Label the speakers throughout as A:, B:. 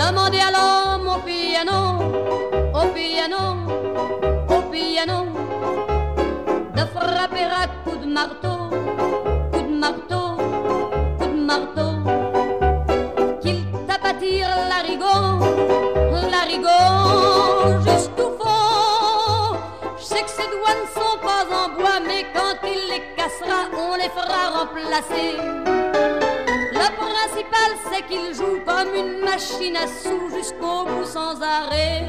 A: Demandez à l'homme au piano, au piano, au piano, de frapper à coups de marteau, coup de marteau, coup de marteau, qu'il tape à tir l'arigot jusqu'au fond. Je sais que ses doigts ne sont pas en bois, mais quand il les cassera, on les fera remplacer. Le principal, c'est qu'il joue comme une machine à sous jusqu'au bout sans arrêt.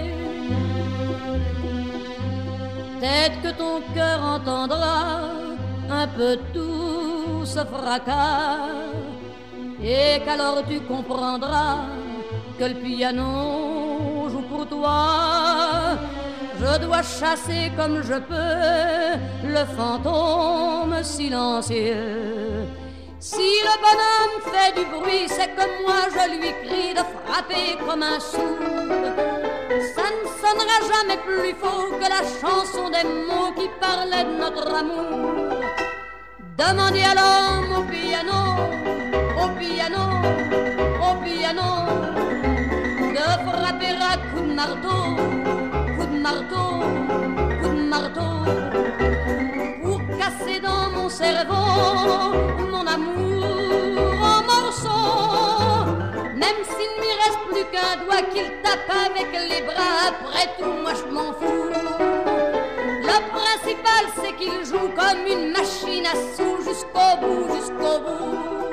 A: Peut-être que ton cœur entendra un peu tout ce fracas, et qu'alors tu comprendras que le piano joue pour toi. Je dois chasser comme je peux le fantôme silencieux. Si le bonhomme fait du bruit, c'est que moi je lui crie de frapper comme un sourd. Ça ne sonnera jamais plus faux que la chanson des mots qui parlaient de notre amour. Demandez à l'homme au piano, au piano, au piano, de frapper à coups de marteau, coups de marteau, coups de marteau, pour casser dans mon cerveau mon amour en morceaux. Même s'il ne m'y reste plus qu'un doigt qu'il tape avec les bras, après tout moi je m'en fous. Le principal c'est qu'il joue comme une machine à sous jusqu'au bout, jusqu'au bout.